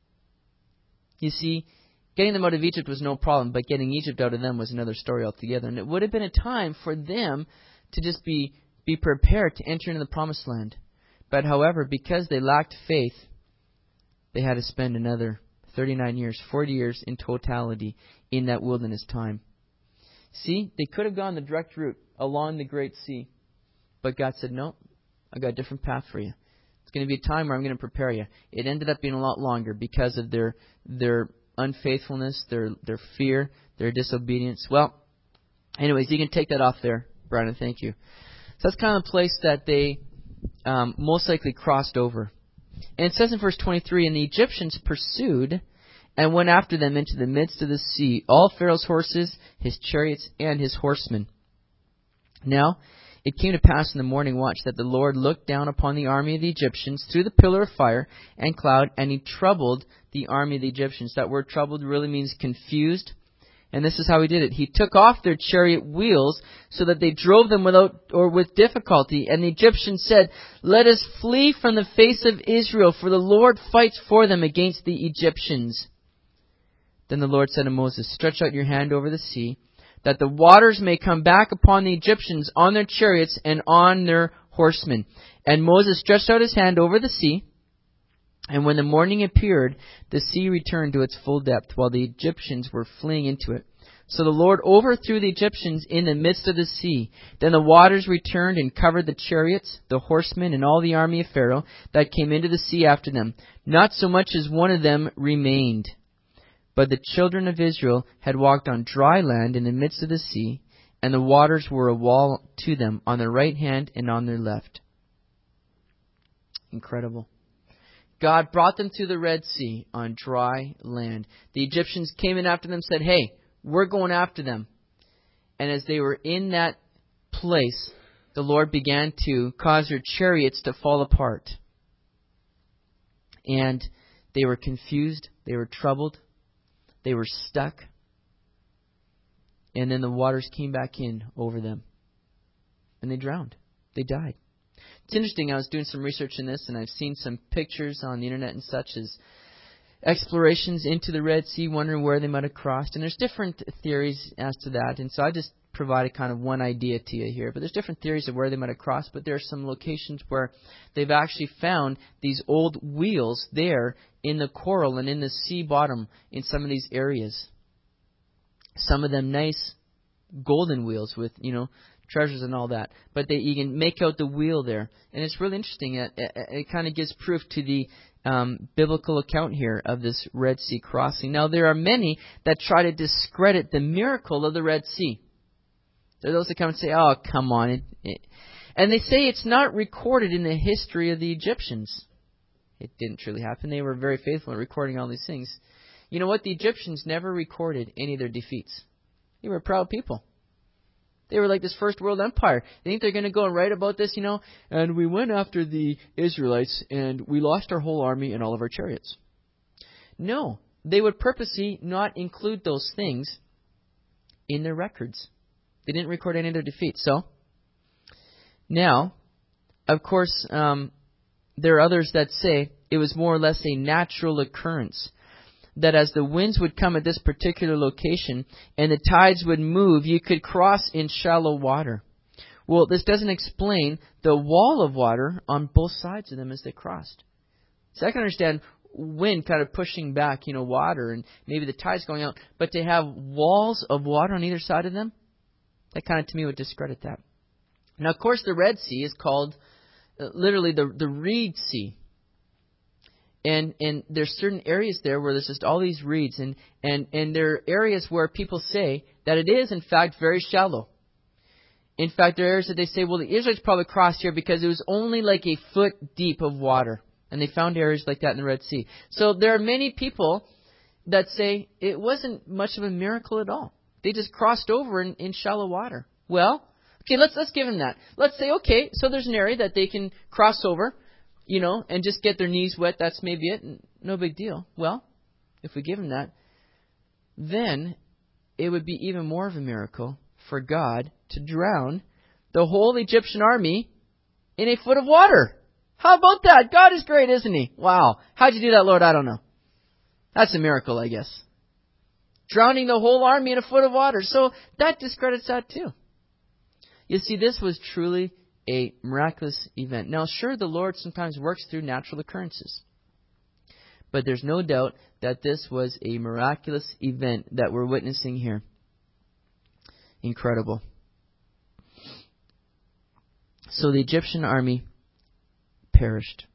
You see, getting them out of Egypt was no problem, but getting Egypt out of them was another story altogether. And it would have been a time for them to just be, be prepared to enter into the promised land. But however, because they lacked faith, they had to spend another thirty-nine years, forty years in totality in that wilderness time. See, they could have gone the direct route along the Great Sea. But God said, no, I've got a different path for you. It's going to be a time where I'm going to prepare you. It ended up being a lot longer because of their their unfaithfulness, their their fear, their disobedience. Well, anyways, you can take that off there, Brandon. Thank you. So that's kind of the place that they um, most likely crossed over. And it says in verse twenty-three, and the Egyptians pursued and went after them into the midst of the sea, all Pharaoh's horses, his chariots, and his horsemen. Now, it came to pass in the morning watch that the Lord looked down upon the army of the Egyptians through the pillar of fire and cloud, and He troubled the army of the Egyptians. That word troubled really means confused. And this is how He did it. He took off their chariot wheels so that they drove them without or with difficulty. And the Egyptians said, let us flee from the face of Israel, for the Lord fights for them against the Egyptians. Then the Lord said to Moses, stretch out your hand over the sea, that the waters may come back upon the Egyptians on their chariots and on their horsemen. And Moses stretched out his hand over the sea, and when the morning appeared, the sea returned to its full depth, while the Egyptians were fleeing into it. So the Lord overthrew the Egyptians in the midst of the sea. Then the waters returned and covered the chariots, the horsemen, and all the army of Pharaoh that came into the sea after them. Not so much as one of them remained. But the children of Israel had walked on dry land in the midst of the sea, and the waters were a wall to them on their right hand and on their left. Incredible. God brought them to the Red Sea on dry land. The Egyptians came in after them and said, hey, we're going after them. And as they were in that place, the Lord began to cause their chariots to fall apart. And they were confused. They were troubled. They were stuck. And then the waters came back in over them. And they drowned. They died. It's interesting. I was doing some research in this, and I've seen some pictures on the internet and such as explorations into the Red Sea, wondering where they might have crossed. And there's different theories as to that. And so I just provided kind of one idea to you here. But there's different theories of where they might have crossed. But there are some locations where they've actually found these old wheels there in the coral and in the sea bottom in some of these areas. Some of them nice golden wheels with, you know, treasures and all that. But they, you can make out the wheel there. And it's really interesting. It, it, it kind of gives proof to the um, biblical account here of this Red Sea crossing. Now, there are many that try to discredit the miracle of the Red Sea. There are those that come and say, oh, come on. It, it. And they say it's not recorded in the history of the Egyptians. It didn't truly happen. They were very faithful in recording all these things. You know what? The Egyptians never recorded any of their defeats. They were proud people. They were like this first world empire. They think they're going to go and write about this, you know, and we went after the Israelites and we lost our whole army and all of our chariots. No, they would purposely not include those things in their records. They didn't record any of their defeats. So, now, of course, um, there are others that say it was more or less a natural occurrence. That as the winds would come at this particular location and the tides would move, you could cross in shallow water. Well, this doesn't explain the wall of water on both sides of them as they crossed. So I can understand wind kind of pushing back, you know, water, and maybe the tide's going out, but to have walls of water on either side of them, that kind of to me would discredit that. Now, of course, the Red Sea is called uh, literally the the Reed Sea. And and there's certain areas there where there's just all these reeds, and, and, and there are areas where people say that it is, in fact, very shallow. In fact, there are areas that they say, well, the Israelites probably crossed here because it was only like a foot deep of water. And they found areas like that in the Red Sea. So there are many people that say it wasn't much of a miracle at all. They just crossed over in, in shallow water. Well, okay, let's let's give them that. Let's say, okay, so there's an area that they can cross over, you know, and just get their knees wet. That's maybe it. No big deal. Well, if we give them that, then it would be even more of a miracle for God to drown the whole Egyptian army in a foot of water. How about that? God is great, isn't He? Wow. How'd you do that, Lord? I don't know. That's a miracle, I guess. Drowning the whole army in a foot of water. So that discredits that too. You see, this was truly a miraculous event. Now, sure, the Lord sometimes works through natural occurrences. But there's no doubt that this was a miraculous event that we're witnessing here. Incredible. So the Egyptian army perished.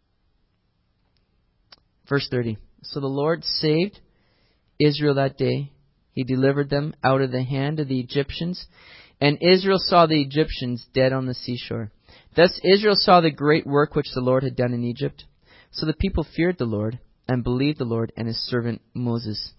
Verse thirty. So the Lord saved Israel that day. He delivered them out of the hand of the Egyptians. And Israel saw the Egyptians dead on the seashore. Thus Israel saw the great work which the Lord had done in Egypt. So the people feared the Lord and believed the Lord and His servant Moses.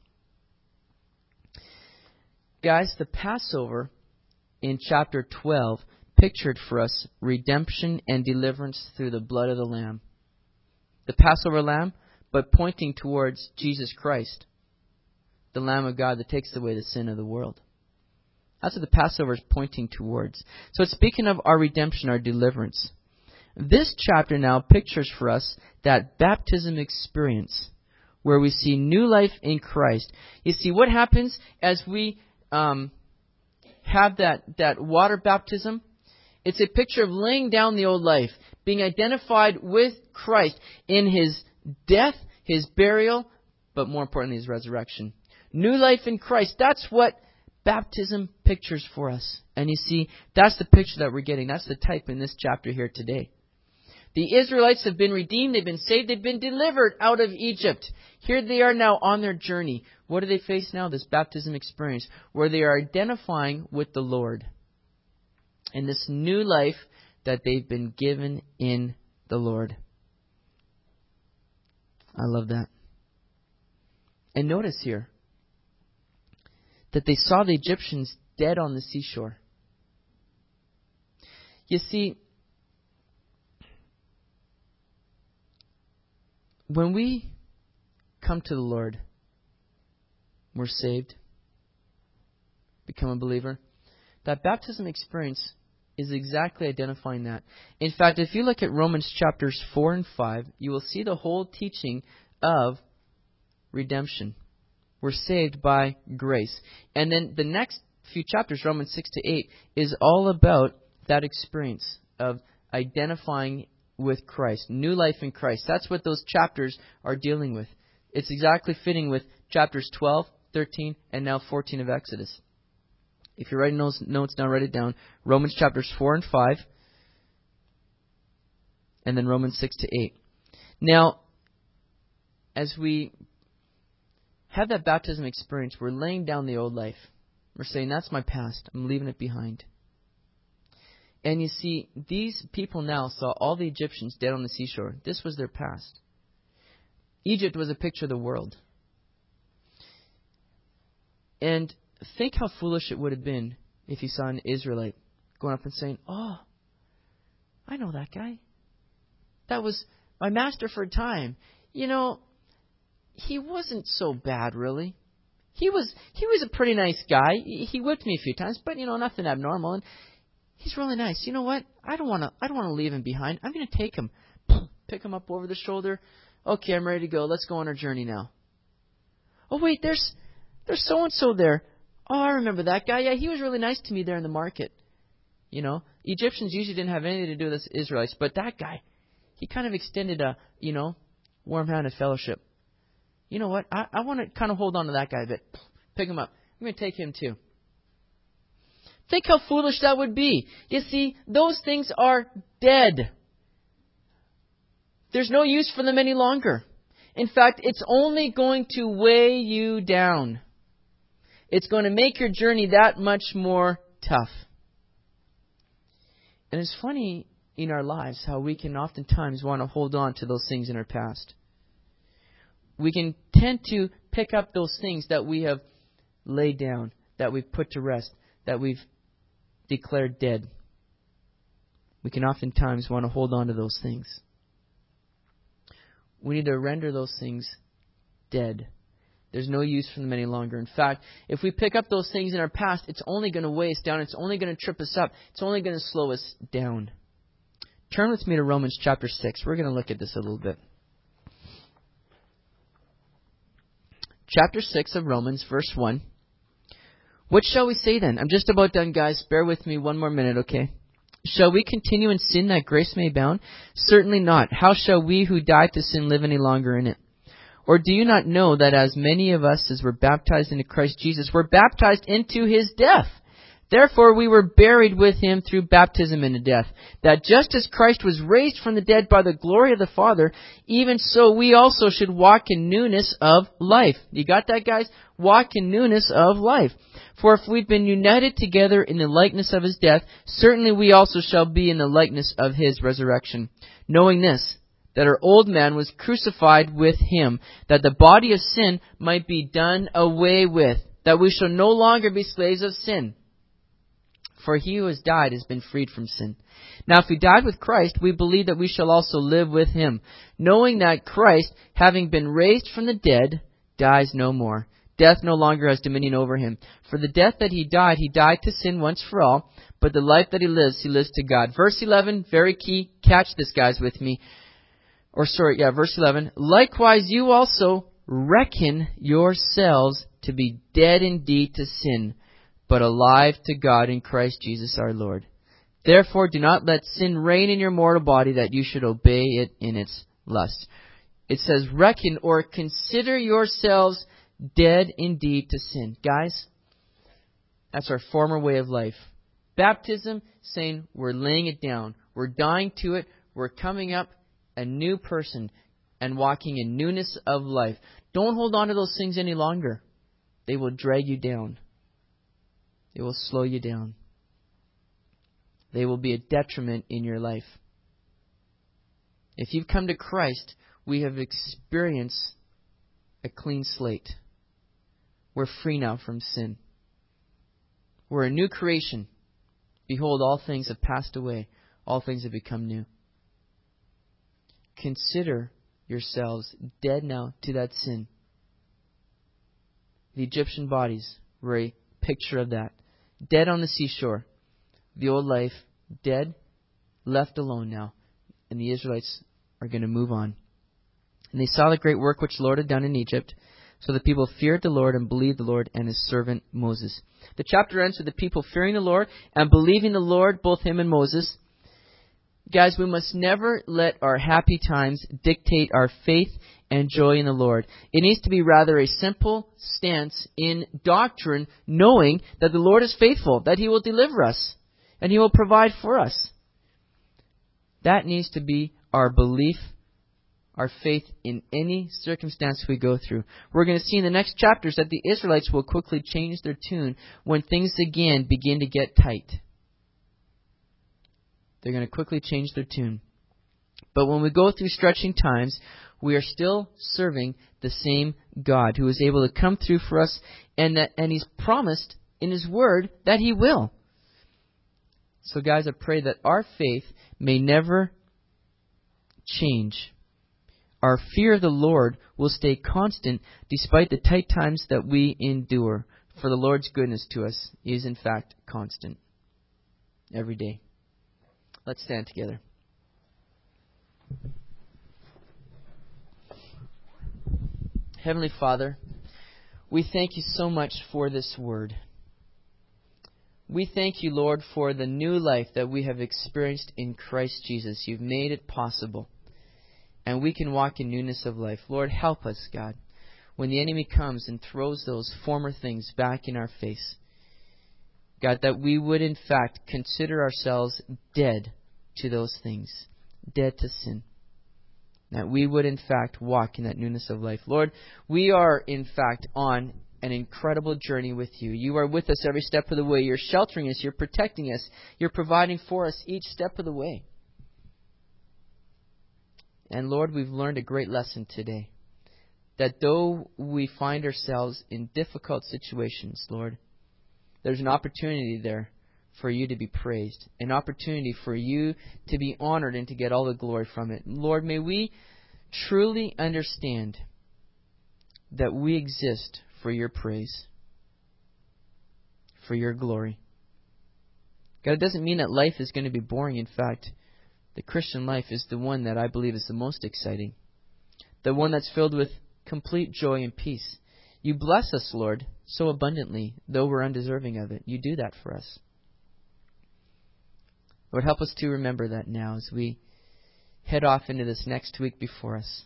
Guys, the Passover in chapter twelve pictured for us redemption and deliverance through the blood of the Lamb. The Passover lamb, but pointing towards Jesus Christ, the Lamb of God that takes away the sin of the world. That's what the Passover is pointing towards. So it's speaking of our redemption, our deliverance. This chapter now pictures for us that baptism experience where we see new life in Christ. You see, what happens as we um, have that, that water baptism? It's a picture of laying down the old life, being identified with Christ in His death, His burial, but more importantly, His resurrection. New life in Christ. That's what baptism pictures for us. And you see, that's the picture that we're getting. That's the type in this chapter here today. The Israelites have been redeemed. They've been saved. They've been delivered out of Egypt. Here they are now on their journey. What do they face now? This baptism experience where they are identifying with the Lord. And this new life that they've been given in the Lord. I love that. And notice here that they saw the Egyptians dead on the seashore. You see, when we come to the Lord, we're saved, become a believer, that baptism experience is exactly identifying that. In fact, if you look at Romans chapters four and five, you will see the whole teaching of redemption. We're saved by grace. And then the next few chapters, Romans six to eight, is all about that experience of identifying with Christ. New life in Christ. That's what those chapters are dealing with. It's exactly fitting with chapters twelve, thirteen, and now fourteen of Exodus. If you're writing those notes down, write it down. Romans chapters four and five. And then Romans six to eight. Now, as we have that baptism experience, we're laying down the old life. We're saying, that's my past. I'm leaving it behind. And you see, these people now saw all the Egyptians dead on the seashore. This was their past. Egypt was a picture of the world. And think how foolish it would have been if you saw an Israelite going up and saying, oh, I know that guy. That was my master for a time. You know, he wasn't so bad, really. He was he was a pretty nice guy. He, he whipped me a few times, but, you know, nothing abnormal. And he's really nice. You know what? I don't want to I don't want to leave him behind. I'm going to take him, pick him up over the shoulder. Okay, I'm ready to go. Let's go on our journey now. Oh, wait, there's there's so-and-so there. Oh, I remember that guy. Yeah, he was really nice to me there in the market. You know, Egyptians usually didn't have anything to do with the Israelites, but that guy, he kind of extended a, you know, warm-handed fellowship. You know what? I, I want to kind of hold on to that guy a bit. Pick him up. I'm going to take him too. Think how foolish that would be. You see, those things are dead. There's no use for them any longer. In fact, it's only going to weigh you down. It's going to make your journey that much more tough. And it's funny in our lives how we can oftentimes want to hold on to those things in our past. We can tend to pick up those things that we have laid down, that we've put to rest, that we've declared dead. We can oftentimes want to hold on to those things. We need to render those things dead. There's no use for them any longer. In fact, if we pick up those things in our past, it's only going to weigh us down. It's only going to trip us up. It's only going to slow us down. Turn with me to Romans chapter six. We're going to look at this a little bit. Chapter six of Romans, verse one. What shall we say then? I'm just about done, guys. Bear with me one more minute, okay? Shall we continue in sin that grace may abound? Certainly not. How shall we who died to sin live any longer in it? Or do you not know that as many of us as were baptized into Christ Jesus were baptized into His death? Therefore we were buried with Him through baptism into death, that just as Christ was raised from the dead by the glory of the Father, even so we also should walk in newness of life. You got that, guys? Walk in newness of life. For if we've been united together in the likeness of His death, certainly we also shall be in the likeness of His resurrection. Knowing this, that our old man was crucified with Him, that the body of sin might be done away with, that we shall no longer be slaves of sin. For he who has died has been freed from sin. Now if we died with Christ, we believe that we shall also live with Him, knowing that Christ, having been raised from the dead, dies no more. Death no longer has dominion over Him. For the death that He died, He died to sin once for all, but the life that He lives, He lives to God. Verse eleven, very key. Catch this, guys, with me. Or sorry, yeah, verse eleven. Likewise you also reckon yourselves to be dead indeed to sin, but alive to God in Christ Jesus our Lord. Therefore do not let sin reign in your mortal body, that you should obey it in its lust. It says reckon or consider yourselves dead indeed to sin. Guys, that's our former way of life. Baptism, saying we're laying it down. We're dying to it. We're coming up a new person and walking in newness of life. Don't hold on to those things any longer. They will drag you down. They will slow you down. They will be a detriment in your life. If you've come to Christ, we have experienced a clean slate. We're free now from sin. We're a new creation. Behold, all things have passed away. All things have become new. Consider yourselves dead now to that sin. The Egyptian bodies were a picture of that. Dead on the seashore. The old life, dead, left alone now. And the Israelites are going to move on. And they saw the great work which the Lord had done in Egypt. So the people feared the Lord and believed the Lord and His servant Moses. The chapter ends with the people fearing the Lord and believing the Lord, both him and Moses. Guys, we must never let our happy times dictate our faith and joy in the Lord. It needs to be rather a simple stance in doctrine, knowing that the Lord is faithful, that He will deliver us, and He will provide for us. That needs to be our belief, our faith in any circumstance we go through. We're going to see in the next chapters that the Israelites will quickly change their tune when things again begin to get tight. They're going to quickly change their tune. But when we go through stretching times, we are still serving the same God who is able to come through for us, and that and He's promised in His Word that He will. So guys, I pray that our faith may never change. Our fear of the Lord will stay constant despite the tight times that we endure. For the Lord's goodness to us is in fact constant every day. Let's stand together. Heavenly Father, we thank You so much for this word. We thank You, Lord, for the new life that we have experienced in Christ Jesus. You've made it possible. and we can walk in newness of life. Lord, help us, God, when the enemy comes and throws those former things back in our face. God, that we would in fact consider ourselves dead to those things, dead to sin. That we would in fact walk in that newness of life. Lord, we are in fact on an incredible journey with you. You are with us every step of the way. You're sheltering us. You're protecting us. You're providing for us each step of the way. And Lord, we've learned a great lesson today. That though we find ourselves in difficult situations, Lord, there's an opportunity there for you to be praised. An opportunity for you to be honored and to get all the glory from it. Lord, may we truly understand that we exist for your praise, for your glory. God, it doesn't mean that life is going to be boring. In fact, the Christian life is the one that I believe is the most exciting. The one that's filled with complete joy and peace. You bless us, Lord, so abundantly, though we're undeserving of it. You do that for us. Lord, help us to remember that now as we head off into this next week before us.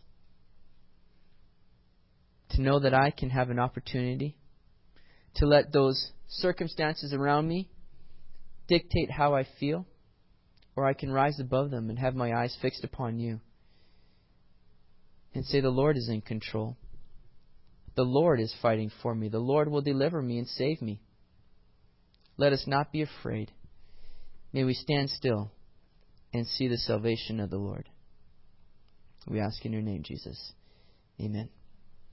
To know that I can have an opportunity to let those circumstances around me dictate how I feel, or I can rise above them and have my eyes fixed upon you and say, the Lord is in control. The Lord is fighting for me. The Lord will deliver me and save me. Let us not be afraid. May we stand still and see the salvation of the Lord. We ask in your name, Jesus. Amen.